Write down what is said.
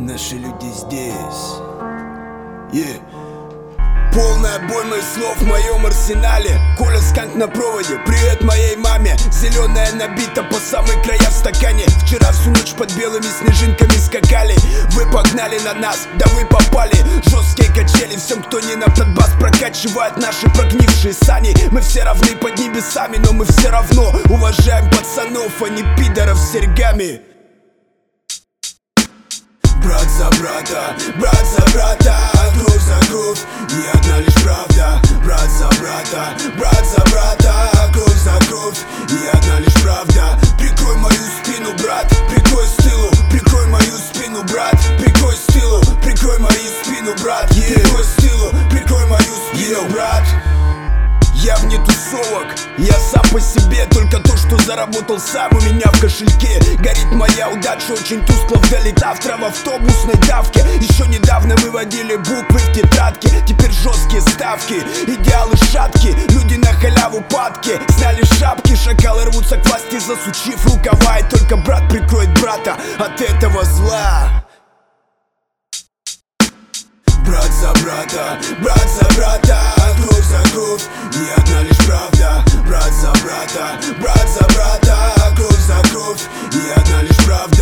Наши люди здесь. Полная боль моих слов в моем арсенале. Коля Сканк на проводе, привет моей маме. Зеленая набита по самые края в стакане. Вчера всю ночь под белыми снежинками скакали. Вы погнали на нас, да вы попали. Жесткие качели всем, кто не на подбас прокачивает наши прогнившие сани. Мы все равны под небесами, но мы все равно уважаем пацанов, а не пидоров с серьгами. Брат за брата, брат за брата, кровь за кровь, не одна лишь правда. Брат за брата, брат за брата, кровь за кровь, не одна лишь правда. Прикрой мою спину, брат, прикрой с тылу. Прикрой мою спину, брат, прикрой с тылу. Прикрой мою спину, брат, прикрой с тылу. Прикрой мою спину, брат. Я вне тусовок, я сам по себе. Только то, что заработал сам, у меня в кошельке. Горит моя удача очень тускло вдали. Завтра в автобусной давке. Еще недавно выводили буквы в тетрадке. Теперь жесткие ставки, идеалы шатки. Люди на халяву падки, сняли шапки. Шакалы рвутся к власти, засучив рукава. И только брат прикроет брата от этого зла. Брат за брата, брат за брата, кровь за кровь, не одна лишь правда. Брат за брата, брат за брата, кровь за кровь, не одна лишь правда.